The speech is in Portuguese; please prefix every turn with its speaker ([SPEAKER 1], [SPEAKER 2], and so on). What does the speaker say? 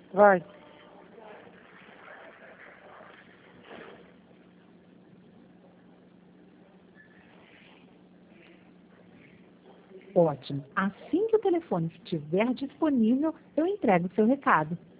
[SPEAKER 1] Vai.
[SPEAKER 2] Ótimo. Assim que o telefone estiver disponível, eu entrego o seu recado.